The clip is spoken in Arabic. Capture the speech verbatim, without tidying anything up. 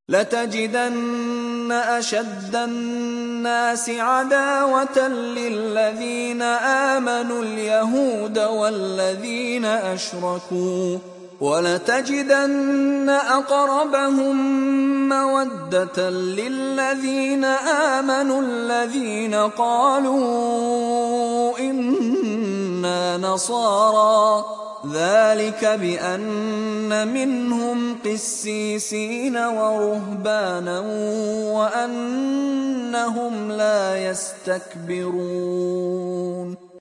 لتجدن أشد الناس عداوة للذين آمنوا اليهود والذين أشركوا، ولتجدن أقربهم مودة للذين آمنوا الذين قالوا إنا نصارى، ذلك بأن منهم قسيسين ورهبانا وأنهم لا يستكبرون.